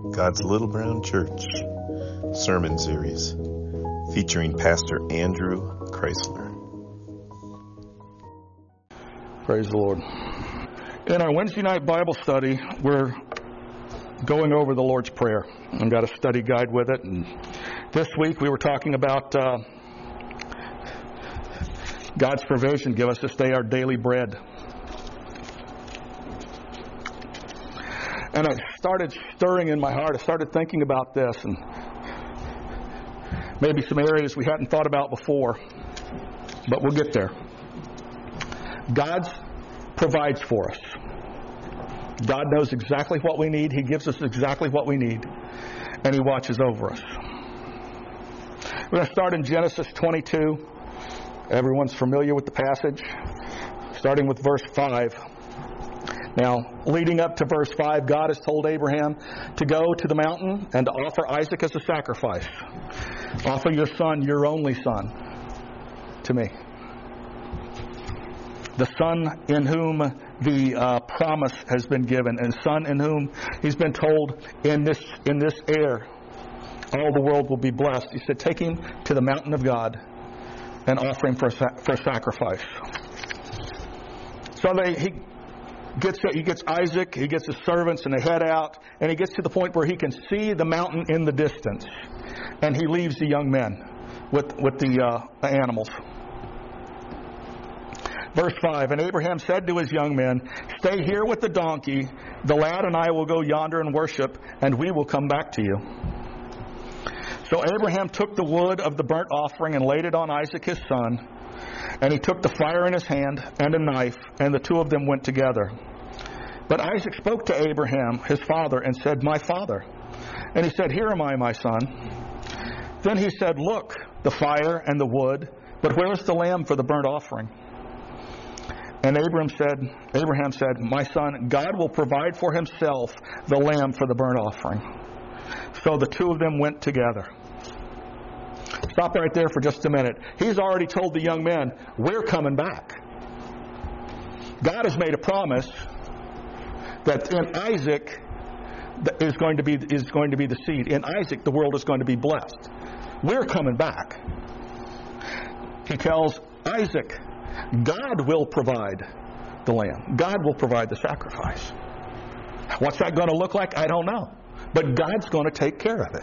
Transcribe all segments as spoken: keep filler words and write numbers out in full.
God's Little Brown Church sermon series featuring Pastor Andrew Chrysler. Praise the Lord. In our Wednesday night Bible study, we're going over the Lord's Prayer. I've got a study guide with it. And this week we were talking about uh, God's provision. Give us this day our daily bread. And I started stirring in my heart. I started thinking about this and maybe some areas we hadn't thought about before. But we'll get there. God provides for us. God knows exactly what we need. He gives us exactly what we need. And He watches over us. We're going to start in Genesis twenty-two. Everyone's familiar with the passage. Starting with verse five. Now, leading up to verse five, God has told Abraham to go to the mountain and to offer Isaac as a sacrifice. Offer your son, your only son, to me. The son in whom the uh, promise has been given, and son in whom he's been told, in this in this heir, all the world will be blessed. He said, take him to the mountain of God and offer him for a, for a sacrifice. So they, he gets he gets Isaac, he gets his servants, and they head out, and he gets to the point where he can see the mountain in the distance, and he leaves the young men with with the uh, animals. Verse five, and Abraham said to his young men, stay here with the donkey, the lad and I will go yonder and worship, and we will come back to you. So Abraham took the wood of the burnt offering and laid it on Isaac his son, and he took the fire in his hand and a knife, and the two of them went together. But Isaac spoke to Abraham, his father, and said, my father. And he said, here am I, my son. Then he said, look, the fire and the wood, but where is the lamb for the burnt offering? And Abraham said, Abraham said, my son, God will provide for himself the lamb for the burnt offering. So the two of them went together. Stop right there for just a minute. He's already told the young men, we're coming back. God has made a promise that in Isaac is going to be is going to be the seed. In Isaac, the world is going to be blessed. We're coming back. He tells Isaac, God will provide the lamb. God will provide the sacrifice. What's that going to look like? I don't know. But God's going to take care of it.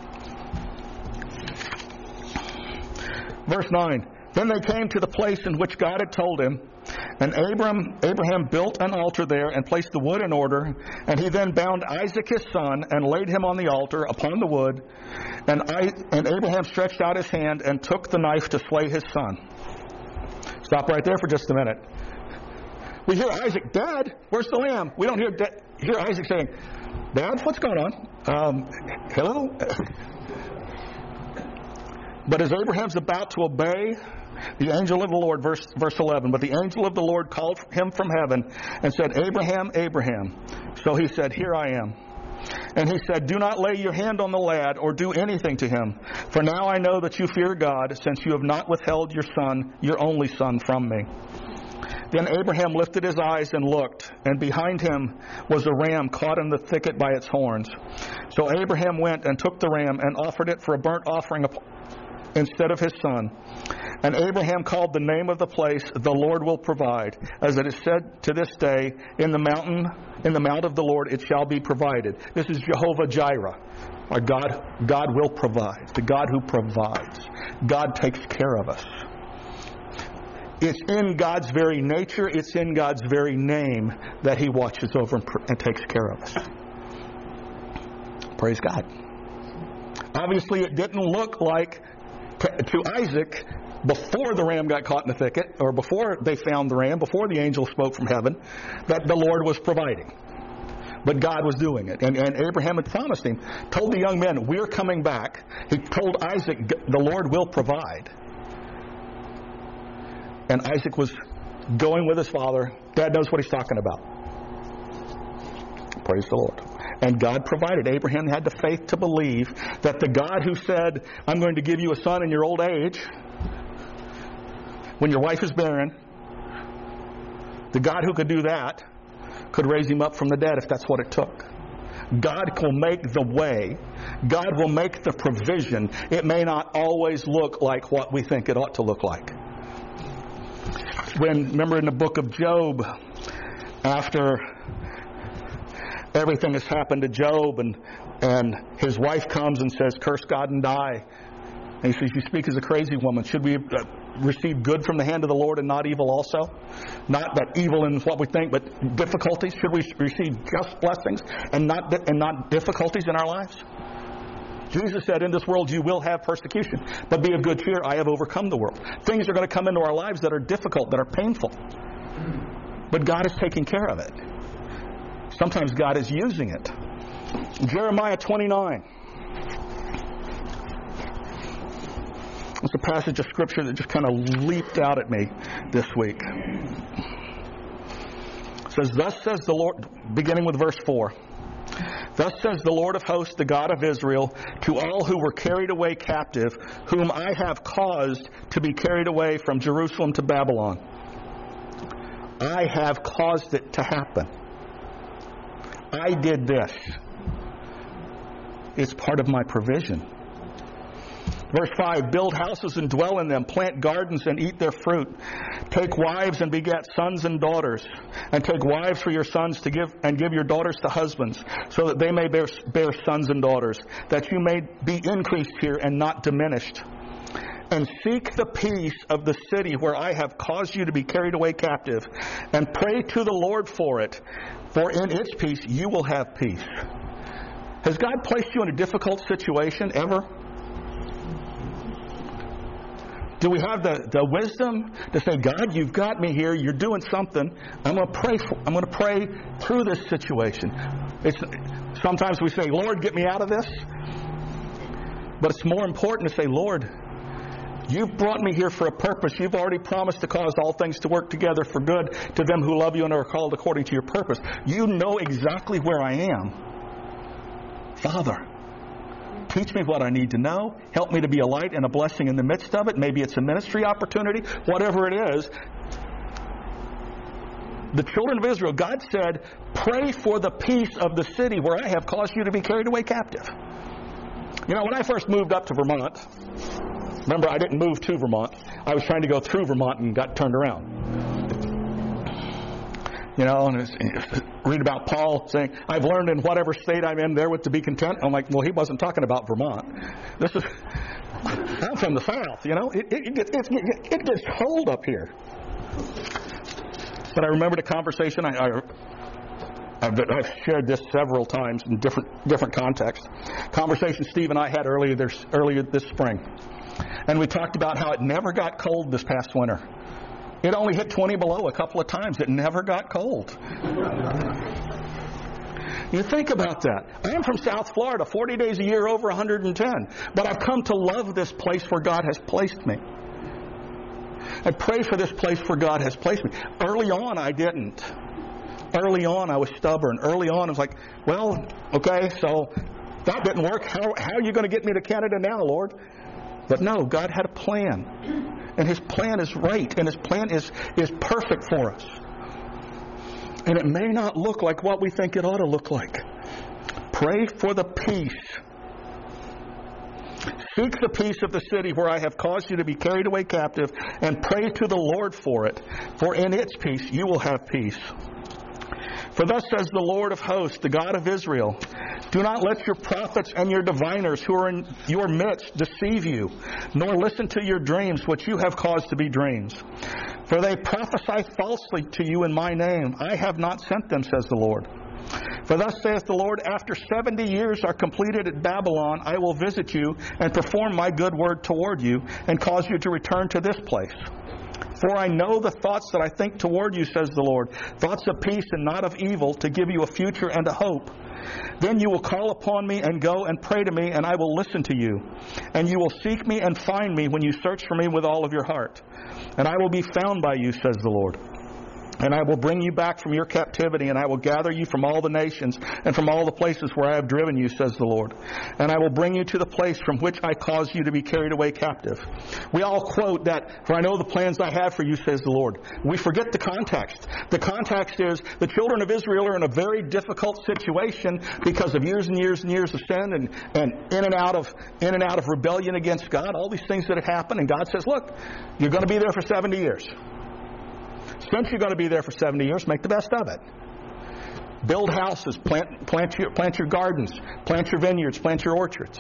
Verse nine. Then they came to the place in which God had told him, and Abraham, Abraham built an altar there and placed the wood in order, and he then bound Isaac his son and laid him on the altar upon the wood, and, I, and Abraham stretched out his hand and took the knife to slay his son. Stop right there for just a minute. We hear Isaac, Dad, where's the lamb? We don't hear da- hear Isaac saying, Dad, what's going on? Um, hello? But as Abraham's about to obey, the angel of the Lord, verse, verse eleven, but the angel of the Lord called him from heaven and said, Abraham, Abraham. So he said, here I am. And he said, do not lay your hand on the lad or do anything to him. For now I know that you fear God, since you have not withheld your son, your only son, from me. Then Abraham lifted his eyes and looked, and behind him was a ram caught in the thicket by its horns. So Abraham went and took the ram and offered it for a burnt offering instead of his son. And Abraham called the name of the place, the Lord will provide. As it is said to this day, in the mountain, in the mount of the Lord it shall be provided. This is Jehovah Jireh. Our God, God will provide. The God who provides. God takes care of us. It's in God's very nature, it's in God's very name that He watches over and, and takes care of us. Praise God. Obviously it didn't look like to, to Isaac, before the ram got caught in the thicket, or before they found the ram, before the angel spoke from heaven, that the Lord was providing. But God was doing it. And, and Abraham had promised him, told the young men, we're coming back. He told Isaac, the Lord will provide. And Isaac was going with his father. Dad knows what he's talking about. Praise the Lord. And God provided. Abraham had the faith to believe that the God who said, I'm going to give you a son in your old age, when your wife is barren, the God who could do that could raise him up from the dead if that's what it took. God will make the way. God will make the provision. It may not always look like what we think it ought to look like. When, remember in the book of Job, after everything has happened to Job, and, and his wife comes and says, curse God and die. And he says, you speak as a crazy woman. Should we uh, receive good from the hand of the Lord and not evil also? Not that evil in what we think, but difficulties. Should we receive just blessings and not and not difficulties in our lives? Jesus said, in this world you will have persecution, but be of good cheer, I have overcome the world. Things are going to come into our lives that are difficult, that are painful. But God is taking care of it. Sometimes God is using it. Jeremiah twenty-nine. It's a passage of Scripture that just kind of leaped out at me this week. It says, thus says the Lord, beginning with verse four. Thus says the Lord of hosts, the God of Israel, to all who were carried away captive, whom I have caused to be carried away from Jerusalem to Babylon. I have caused it to happen. I did this. It's part of my provision. Verse five, build houses and dwell in them, plant gardens and eat their fruit. Take wives and beget sons and daughters, and take wives for your sons to give, and give your daughters to husbands, so that they may bear, bear sons and daughters, that you may be increased here and not diminished. And seek the peace of the city where I have caused you to be carried away captive, and pray to the Lord for it, for in its peace you will have peace. Has God placed you in a difficult situation ever? Do we have the, the wisdom to say, God, you've got me here. You're doing something. I'm going to pray. For, I'm going to pray through this situation. It's, sometimes we say, Lord, get me out of this. But it's more important to say, Lord, you've brought me here for a purpose. You've already promised to cause all things to work together for good to them who love you and are called according to your purpose. You know exactly where I am. Father, teach me what I need to know. Help me to be a light and a blessing in the midst of it. Maybe it's a ministry opportunity. Whatever it is. The children of Israel, God said, pray for the peace of the city where I have caused you to be carried away captive. You know, when I first moved up to Vermont, remember, I didn't move to Vermont. I was trying to go through Vermont and got turned around. You know, and read about Paul saying, I've learned in whatever state I'm in therewith to be content. I'm like, well, he wasn't talking about Vermont. This is, I'm from the South, you know. It, it, it, gets, it, it gets cold up here. But I remembered a conversation, I, I, I've, I've shared this several times in different different contexts. Conversation Steve and I had earlier this, earlier this spring. And we talked about how it never got cold this past winter. It only hit twenty below a couple of times. It never got cold. You think about that. I am from South Florida, forty days a year, over one hundred ten. But I've come to love this place where God has placed me. I pray for this place where God has placed me. Early on, I didn't. Early on, I was stubborn. Early on, I was like, well, okay, so that didn't work. How, how are you going to get me to Canada now, Lord? But no, God had a plan. And His plan is right. And His plan is, is perfect for us. And it may not look like what we think it ought to look like. Pray for the peace. Seek the peace of the city where I have caused you to be carried away captive, and pray to the Lord for it. For in its peace you will have peace. For thus says the Lord of hosts, the God of Israel, do not let your prophets and your diviners who are in your midst deceive you, nor listen to your dreams, which you have caused to be dreams. For they prophesy falsely to you in my name. I have not sent them, says the Lord. For thus saith the Lord, after seventy years are completed at Babylon, I will visit you and perform my good word toward you, and cause you to return to this place. For I know the thoughts that I think toward you, says the Lord, thoughts of peace and not of evil, to give you a future and a hope. Then you will call upon me and go and pray to me, and I will listen to you. And you will seek me and find me when you search for me with all of your heart. And I will be found by you, says the Lord. And I will bring you back from your captivity, and I will gather you from all the nations and from all the places where I have driven you, says the Lord. And I will bring you to the place from which I caused you to be carried away captive. We all quote that, for I know the plans I have for you, says the Lord. We forget the context. The context is the children of Israel are in a very difficult situation because of years and years and years of sin and, and in and out of in and out of rebellion against God, all these things that had happened. And God says, look, you're going to be there for seventy years. Since you're going to be there for seventy years, make the best of it. Build houses, plant, plant, your, plant your gardens, plant your vineyards, plant your orchards.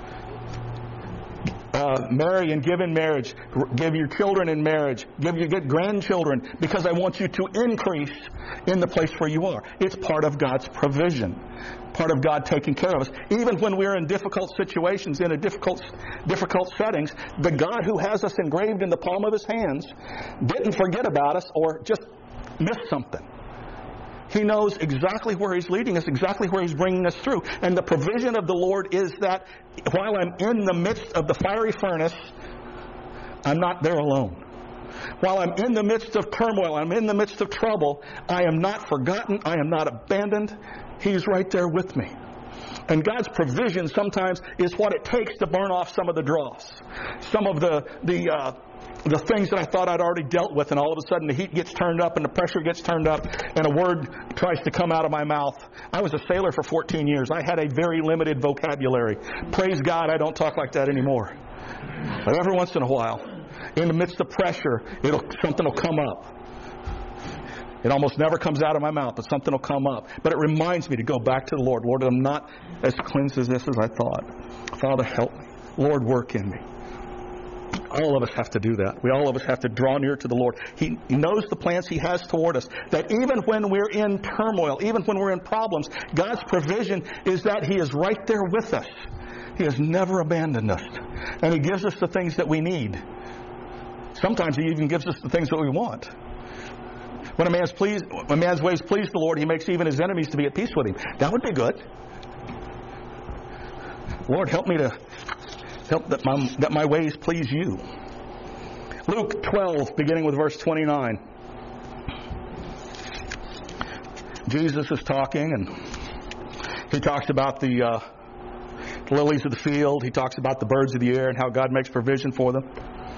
Uh, marry and give in marriage. Give your children in marriage. Give your get grandchildren, because I want you to increase in the place where you are. It's part of God's provision. Part of God taking care of us. Even when we're in difficult situations, in a difficult, difficult settings, the God who has us engraved in the palm of His hands didn't forget about us or just missed something. He knows exactly where He's leading us, exactly where He's bringing us through. And the provision of the Lord is that while I'm in the midst of the fiery furnace, I'm not there alone. While I'm in the midst of turmoil, I'm in the midst of trouble, I am not forgotten, I am not abandoned. He's right there with me. And God's provision sometimes is what it takes to burn off some of the dross. Some of the the uh, the things that I thought I'd already dealt with, and all of a sudden the heat gets turned up and the pressure gets turned up and a word tries to come out of my mouth. I was a sailor for fourteen years. I had a very limited vocabulary. Praise God, I don't talk like that anymore. But every once in a while, in the midst of pressure, it'll something will come up. It almost never comes out of my mouth, but something will come up. But it reminds me to go back to the Lord. Lord, I'm not as cleansed as this as I thought. Father, help me. Lord, work in me. All of us have to do that. We all of us have to draw near to the Lord. He, he knows the plans He has toward us. That even when we're in turmoil, even when we're in problems, God's provision is that He is right there with us. He has never abandoned us. And He gives us the things that we need. Sometimes He even gives us the things that we want. When a man's pleased, when a man's ways please the Lord, He makes even his enemies to be at peace with him. That would be good. Lord, help me to help that my that my ways please You. Luke twelve, beginning with verse twenty-nine. Jesus is talking, and He talks about the uh, lilies of the field. He talks about the birds of the air and how God makes provision for them.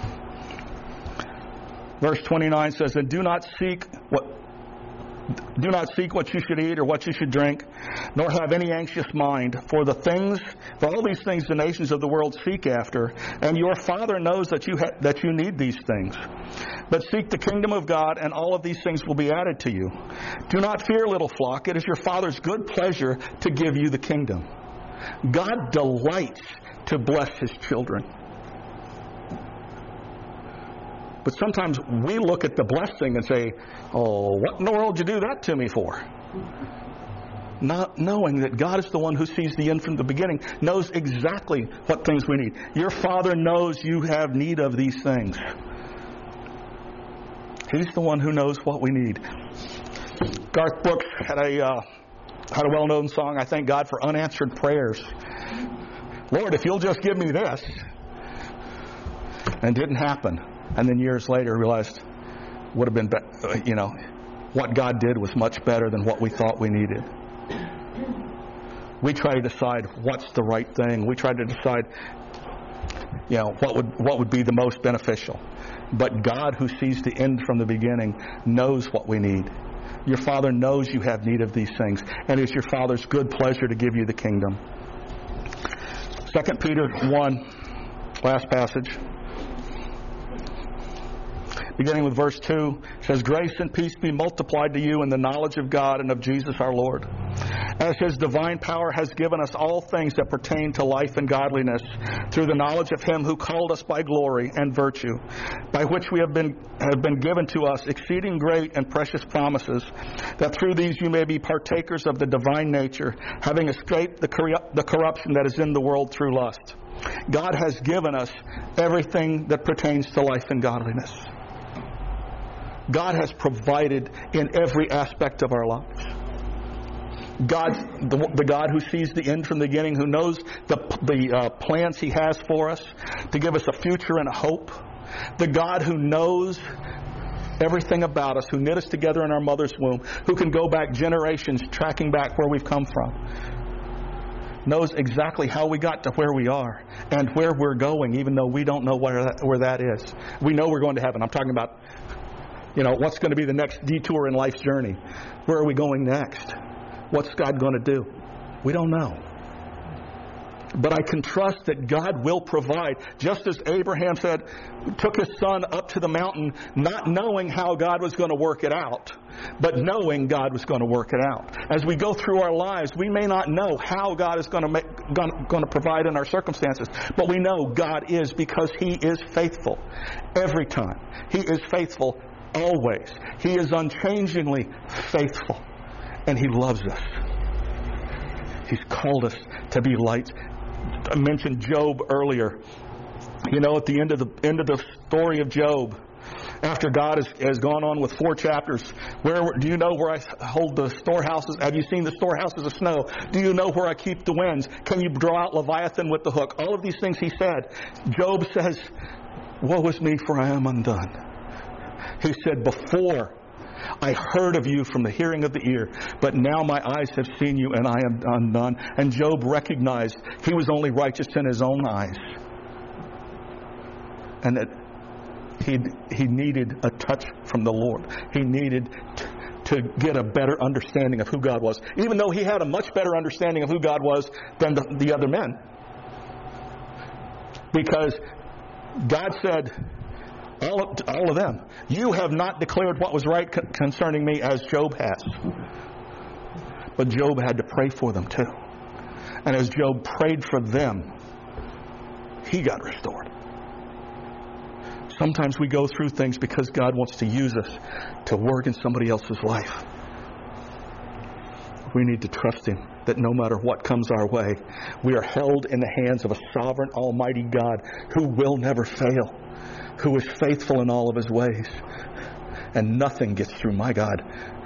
Verse twenty-nine says, "And do not seek what do not seek what you should eat or what you should drink, nor have any anxious mind. For the things, for all these things the nations of the world seek after, and your Father knows that you ha- that you need these things. But seek the kingdom of God, and all of these things will be added to you. Do not fear, little flock. It is your Father's good pleasure to give you the kingdom." God delights to bless His children. But sometimes we look at the blessing and say, "Oh, what in the world did you do that to me for?" Not knowing that God is the one who sees the end from the beginning, knows exactly what things we need. Your Father knows you have need of these things. He's the one who knows what we need. Garth Brooks had a uh, had a well-known song, "I Thank God for Unanswered Prayers." Lord, if You'll just give me this. And it didn't happen. And then years later realized would have been, be- you know, what God did was much better than what we thought we needed. We try to decide what's the right thing. We try to decide, you know, what would what would be the most beneficial. But God, who sees the end from the beginning, knows what we need. Your Father knows you have need of these things, and it's your Father's good pleasure to give you the kingdom. Second Peter one, last passage. Beginning with verse two, says, "Grace and peace be multiplied to you in the knowledge of God and of Jesus our Lord. As His divine power has given us all things that pertain to life and godliness, through the knowledge of Him who called us by glory and virtue, by which we have been have been given to us exceeding great and precious promises, that through these you may be partakers of the divine nature, having escaped the corru- the corruption that is in the world through lust." God has given us everything that pertains to life and godliness. God has provided in every aspect of our lives. God's the, the God who sees the end from the beginning, who knows the, the uh, plans He has for us to give us a future and a hope. The God who knows everything about us, who knit us together in our mother's womb, who can go back generations tracking back where we've come from, knows exactly how we got to where we are and where we're going, even though we don't know where that, where that is. We know we're going to heaven. I'm talking about, you know, what's going to be the next detour in life's journey. Where are we going next? What's God going to do? We don't know. But I can trust that God will provide. Just as Abraham said, took his son up to the mountain, not knowing how God was going to work it out, but knowing God was going to work it out. As we go through our lives, we may not know how God is going to make, going, going to provide in our circumstances, but we know God is, because He is faithful every time. He is faithful always. He is unchangingly faithful, and He loves us. He's called us to be lights. I mentioned Job earlier. You know, at the end of the end of the story of Job, after God has, has gone on with four chapters, where do you know where I hold the storehouses? Have you seen the storehouses of snow? Do you know where I keep the winds? Can you draw out Leviathan with the hook? All of these things he said. Job says, "Woe is me, for I am undone." He said, "Before I heard of you from the hearing of the ear, but now my eyes have seen you, and I am undone." And Job recognized he was only righteous in his own eyes, and that he he needed a touch from the Lord. He needed t- to get a better understanding of who God was, even though he had a much better understanding of who God was than the, the other men, because God said, All of, all of them, "You have not declared what was right con- concerning me as Job has." But Job had to pray for them too. And as Job prayed for them, he got restored. Sometimes we go through things because God wants to use us to work in somebody else's life. We need to trust Him that no matter what comes our way, we are held in the hands of a sovereign, almighty God who will never fail, who is faithful in all of His ways. And nothing gets through my God.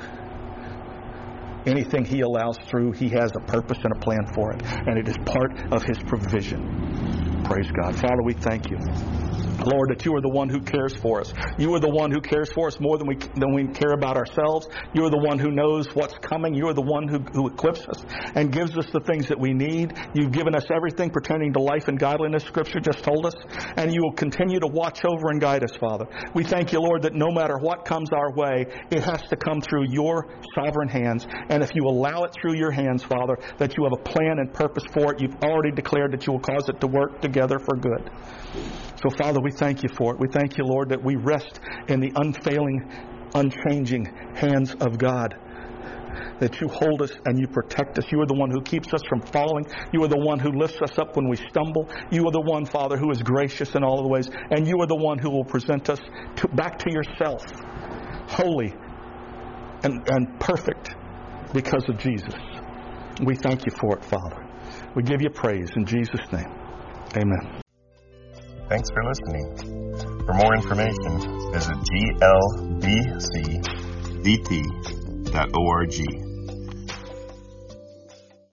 Anything He allows through, He has a purpose and a plan for it. And it is part of His provision. Praise God. Father, we thank You, Lord, that You are the one who cares for us. You are the one who cares for us more than we than we care about ourselves. You are the one who knows what's coming. You are the one who, who equips us and gives us the things that we need. You've given us everything pertaining to life and godliness, Scripture just told us. And You will continue to watch over and guide us, Father. We thank You, Lord, that no matter what comes our way, it has to come through Your sovereign hands. And if You allow it through Your hands, Father, that You have a plan and purpose for it. You've already declared that You will cause it to work together for good. So, Father, we thank You for it. We thank You, Lord, that we rest in the unfailing, unchanging hands of God, that You hold us and You protect us. You are the one who keeps us from falling. You are the one who lifts us up when we stumble. You are the one, Father, who is gracious in all of the ways. And You are the one who will present us to, back to Yourself, holy and, and perfect because of Jesus. We thank You for it, Father. We give You praise in Jesus' name. Amen. Thanks for listening. For more information, visit G L B C V T dot org.